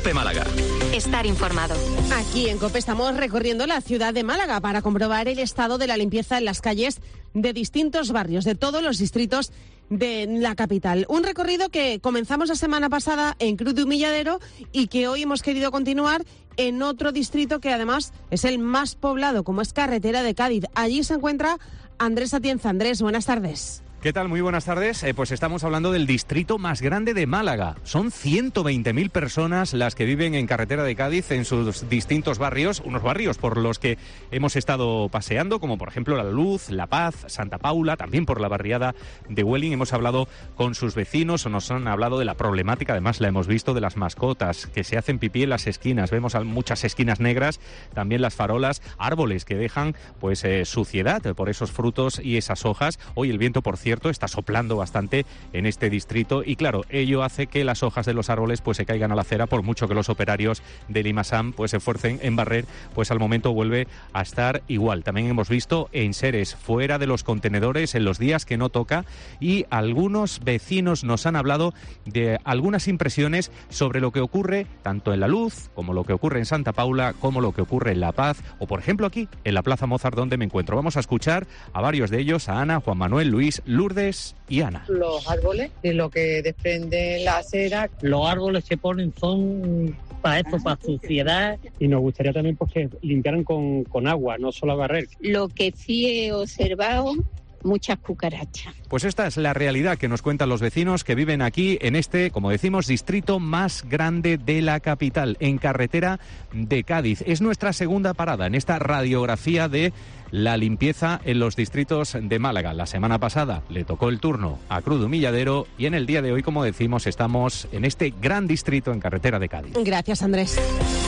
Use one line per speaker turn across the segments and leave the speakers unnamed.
COPE Málaga.
Estar informado.
Aquí en COPE estamos recorriendo la ciudad de Málaga para comprobar el estado de la limpieza en las calles de distintos barrios, de todos los distritos de la capital. Un recorrido que comenzamos la semana pasada en Cruz de Humilladero y que hoy hemos querido continuar en otro distrito que además es el más poblado, como es Carretera de Cádiz. Allí se encuentra Andrés Atienza. Andrés, buenas tardes.
¿Qué tal? Muy buenas tardes. Pues estamos hablando del distrito más grande de Málaga. Son 120.000 personas las que viven en Carretera de Cádiz en sus distintos barrios, unos barrios por los que hemos estado paseando, como por ejemplo La Luz, La Paz, Santa Paula, también por la barriada de Huelin. Hemos hablado con sus vecinos, o nos han hablado de la problemática, además la hemos visto, de las mascotas que se hacen pipí en las esquinas. Vemos muchas esquinas negras, también las farolas, árboles que dejan pues suciedad por esos frutos y esas hojas. Hoy el viento, por cierto, está soplando bastante en este distrito y claro, ello hace que las hojas de los árboles pues se caigan a la acera, por mucho que los operarios del IMASAM pues se esfuercen en barrer, pues al momento vuelve a estar igual. También hemos visto enseres fuera de los contenedores en los días que no toca y algunos vecinos nos han hablado de algunas impresiones sobre lo que ocurre tanto en La Luz como lo que ocurre en Santa Paula, como lo que ocurre en La Paz o por ejemplo aquí en la Plaza Mozart donde me encuentro. Vamos a escuchar a varios de ellos, a Ana, Juan Manuel, Luis, Lourdes y Ana.
Los árboles y lo que desprende la acera.
Los árboles se ponen son para esto, para suciedad.
Y nos gustaría también pues, que limpiaran con agua, no solo a barrer.
Lo que sí he observado, muchas cucarachas.
Pues esta es la realidad que nos cuentan los vecinos que viven aquí en este, como decimos, distrito más grande de la capital, en Carretera de Cádiz. Es nuestra segunda parada en esta radiografía de la limpieza en los distritos de Málaga. La semana pasada le tocó el turno a Cruz de Humilladero y en el día de hoy, como decimos, estamos en este gran distrito en Carretera de Cádiz.
Gracias, Andrés.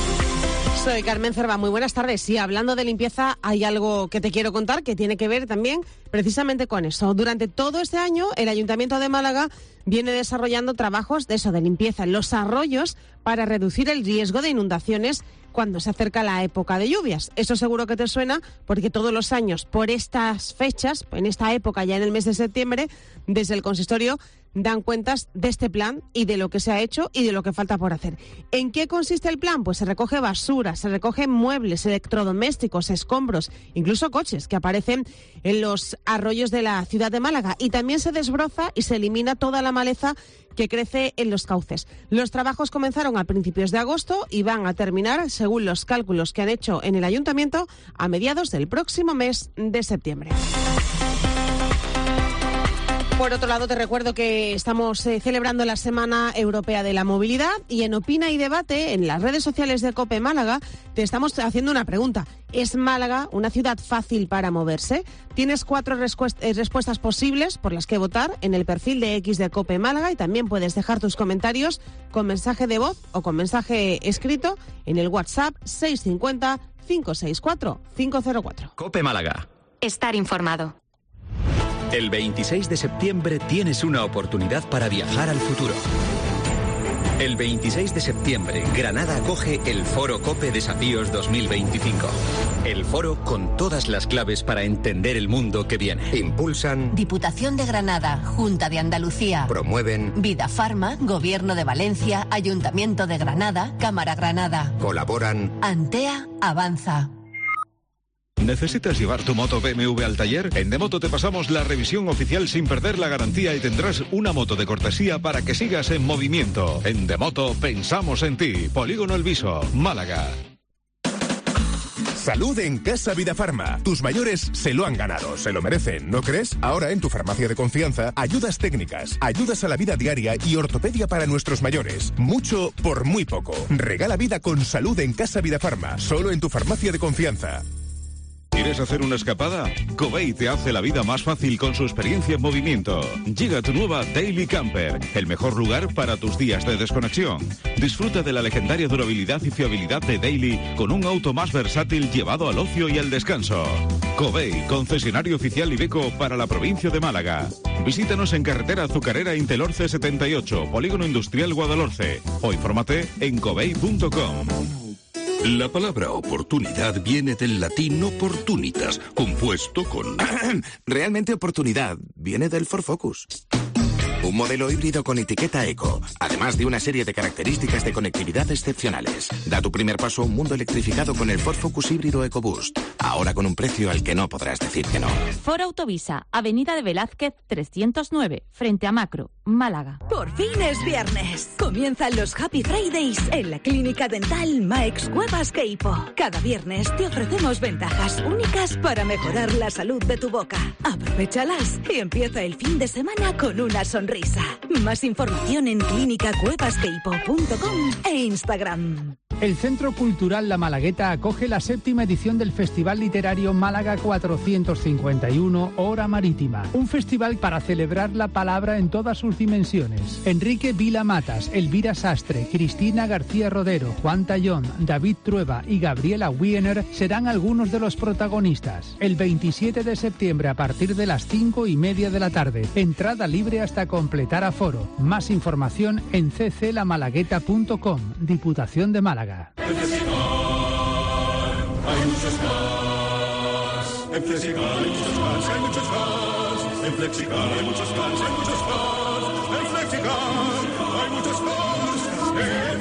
Soy Carmen Cerva, muy buenas tardes. Sí, hablando de limpieza, hay algo que te quiero contar que tiene que ver también precisamente con eso. Durante todo este año, el Ayuntamiento de Málaga viene desarrollando trabajos de limpieza en los arroyos para reducir el riesgo de inundaciones cuando se acerca la época de lluvias. Eso seguro que te suena porque todos los años, por estas fechas, en esta época, ya en el mes de septiembre, desde el consistorio dan cuentas de este plan y de lo que se ha hecho y de lo que falta por hacer. ¿En qué consiste el plan? Pues se recoge basura, se recogen muebles, electrodomésticos, escombros, incluso coches que aparecen en los arroyos de la ciudad de Málaga y también se desbroza y se elimina toda la maleza que crece en los cauces. Los trabajos comenzaron a principios de agosto y van a terminar, según los cálculos que han hecho en el ayuntamiento, a mediados del próximo mes de septiembre. Por otro lado, te recuerdo que estamos celebrando la Semana Europea de la Movilidad y en Opina y Debate, en las redes sociales de COPE Málaga, te estamos haciendo una pregunta. ¿Es Málaga una ciudad fácil para moverse? Tienes 4 respuestas posibles por las que votar en el perfil de X de COPE Málaga y también puedes dejar tus comentarios con mensaje de voz o con mensaje escrito en el WhatsApp 650 564 504.
COPE Málaga.
Estar informado.
El 26 de septiembre tienes una oportunidad para viajar al futuro. El 26 de septiembre, Granada acoge el Foro COPE Desafíos 2025. El foro con todas las claves para entender el mundo que viene.
Impulsan
Diputación de Granada, Junta de Andalucía.
Promueven
Vida Farma, Gobierno de Valencia, Ayuntamiento de Granada, Cámara Granada.
Colaboran
Antea Avanza.
¿Necesitas llevar tu moto BMW al taller? En Demoto te pasamos la revisión oficial sin perder la garantía y tendrás una moto de cortesía para que sigas en movimiento. En Demoto pensamos en ti. Polígono El Viso, Málaga.
Salud en Casa Vida Farma. Tus mayores se lo han ganado, se lo merecen, ¿no crees? Ahora en tu farmacia de confianza, ayudas técnicas, ayudas a la vida diaria y ortopedia para nuestros mayores. Mucho por muy poco. Regala vida con salud en Casa Vida Farma, solo en tu farmacia de confianza.
¿Quieres hacer una escapada? Covey te hace la vida más fácil con su experiencia en movimiento. Llega tu nueva Daily Camper, el mejor lugar para tus días de desconexión. Disfruta de la legendaria durabilidad y fiabilidad de Daily con un auto más versátil llevado al ocio y al descanso. Covey, concesionario oficial Iveco para la provincia de Málaga. Visítanos en carretera Azucarera Intelorce 78, Polígono Industrial Guadalhorce, o infórmate en covey.com.
La palabra oportunidad viene del latín opportunitas, compuesto con...
Realmente oportunidad viene del Ford Focus.
Un modelo híbrido con etiqueta eco, además de una serie de características de conectividad excepcionales. Da tu primer paso a un mundo electrificado con el Ford Focus híbrido EcoBoost. Ahora con un precio al que no podrás decir que no.
Ford Autovisa, Avenida de Velázquez 309, frente a Macro, Málaga.
Por fin es viernes. Comienzan los Happy Fridays en la Clínica Dental Maex Cuevas Queipo. Cada viernes te ofrecemos ventajas únicas para mejorar la salud de tu boca. Aprovéchalas y empieza el fin de semana con una sonrisa. Más información en clinicacuevasqueipo.com e Instagram.
El Centro Cultural La Malagueta acoge la 7ª edición del Festival Literario Málaga 451 Hora Marítima, un festival para celebrar la palabra en todas sus dimensiones. Enrique Vila Matas, Elvira Sastre, Cristina García Rodero, Juan Tallón, David Trueba y Gabriela Wiener serán algunos de los protagonistas. El 27 de septiembre a partir de las 5:30 de la tarde. Entrada libre hasta completar aforo. Más información en cclamalagueta.com, Diputación de Málaga.
En Flexicar hay muchos cars. En Flexicar hay muchos cars, hay muchos cars. En Flexicar hay muchos cars, hay muchos cars. En Flexicar hay muchos cars. En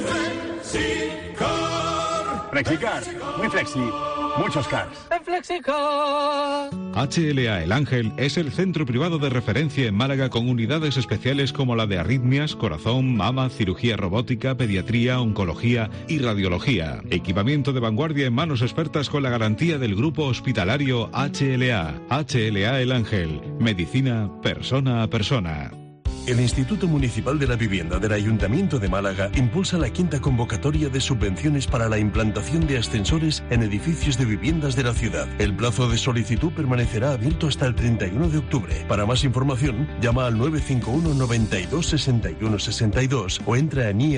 Flexicar.
Flexicar, muy flexi, muchos cars.
En Flexicar.
HLA El Ángel es el centro privado de referencia en Málaga con unidades especiales como la de arritmias, corazón, mama, cirugía robótica, pediatría, oncología y radiología. Equipamiento de vanguardia en manos expertas con la garantía del grupo hospitalario HLA. HLA El Ángel. Medicina persona a persona.
El Instituto Municipal de la Vivienda del Ayuntamiento de Málaga impulsa la 5ª convocatoria de subvenciones para la implantación de ascensores en edificios de viviendas de la ciudad. El plazo de solicitud permanecerá abierto hasta el 31 de octubre. Para más información, llama al 951 92 61 62 o entra en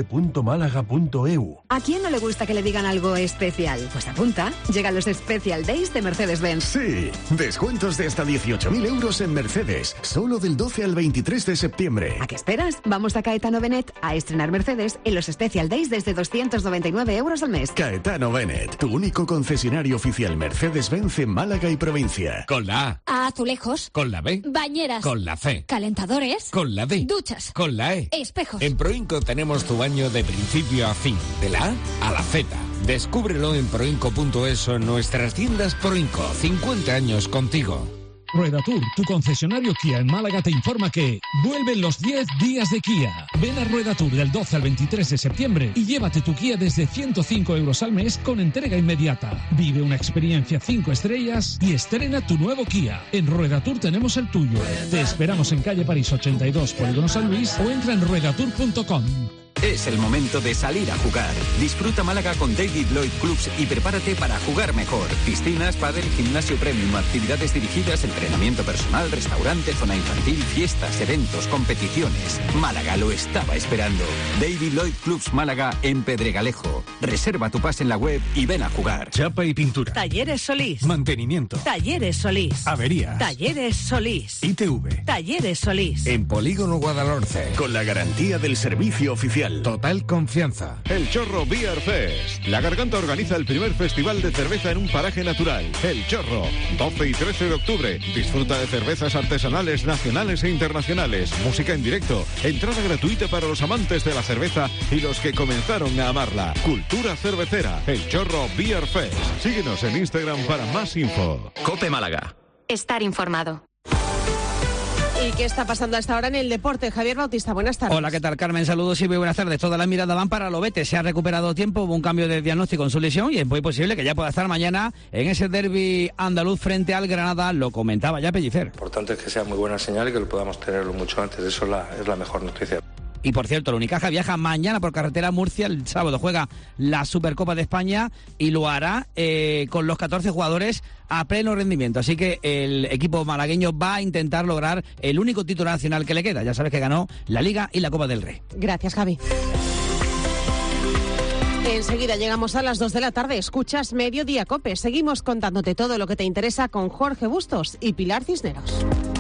imv.málaga.eu.
¿A quién no le gusta que le digan algo especial? Pues apunta, llegan los Special Days de Mercedes-Benz.
Sí, descuentos de hasta 18.000 euros en Mercedes, solo del 12 al 23 de septiembre.
¿A qué esperas? Vamos a Caetano Benet a estrenar Mercedes en los Special Days desde 299 euros al mes.
Caetano Benet, tu único concesionario oficial Mercedes-Benz en Málaga y provincia.
Con la A.
Azulejos.
Con la B.
Bañeras.
Con la C.
Calentadores.
Con la D.
Duchas.
Con la E.
Espejos.
En Proinco tenemos tu baño de principio a fin, de la A a la Z. Descúbrelo en proinco.es o en nuestras tiendas Proinco. 50 años contigo.
Ruedatur, tu concesionario Kia en Málaga, te informa que vuelven los 10 días de Kia. Ven a Ruedatur del 12 al 23 de septiembre y llévate tu Kia desde 105 euros al mes con entrega inmediata. Vive una experiencia 5 estrellas y estrena tu nuevo Kia. En Ruedatur tenemos el tuyo. Te esperamos en calle París 82, Polígono San Luis o entra en ruedatur.com.
Es el momento de salir a jugar. Disfruta Málaga con David Lloyd Clubs y prepárate para jugar mejor. Piscinas, pádel, gimnasio premium, actividades dirigidas, entrenamiento personal, restaurante, zona infantil, fiestas, eventos, competiciones. Málaga lo estaba esperando. David Lloyd Clubs Málaga en Pedregalejo. Reserva tu pase en la web y ven a jugar.
Chapa y pintura.
Talleres Solís.
Mantenimiento.
Talleres Solís.
Averías.
Talleres Solís.
ITV.
Talleres Solís.
En Polígono Guadalhorce.
Con la garantía del servicio oficial.
Total confianza.
El Chorro Beer Fest. La Garganta organiza el primer festival de cerveza en un paraje natural. El Chorro. 12 y 13 de octubre. Disfruta de cervezas artesanales nacionales e internacionales. Música en directo. Entrada gratuita para los amantes de la cerveza y los que comenzaron a amarla. Cultura cervecera. El Chorro Beer Fest. Síguenos en Instagram para más info.
Cope Málaga.
Estar informado.
¿Y qué está pasando a esta hora en el deporte? Javier Bautista, buenas tardes.
Hola, ¿qué tal, Carmen? Saludos y muy buenas tardes. Todas las miradas van para Lobete. Se ha recuperado tiempo, hubo un cambio de diagnóstico en su lesión y es muy posible que ya pueda estar mañana en ese derbi andaluz frente al Granada. Lo comentaba ya Pellicer.
Lo importante es que sea muy buena señal y que lo podamos tenerlo mucho antes. Eso es la mejor noticia.
Y por cierto, el Unicaja viaja mañana por carretera a Murcia. El sábado juega la Supercopa de España y lo hará con los 14 jugadores a pleno rendimiento. Así que el equipo malagueño va a intentar lograr el único título nacional que le queda. Ya sabes que ganó la Liga y la Copa del Rey.
Gracias, Javi. Enseguida llegamos a las 2 de la tarde. Escuchas Mediodía Cope. Seguimos contándote todo lo que te interesa con Jorge Bustos y Pilar Cisneros.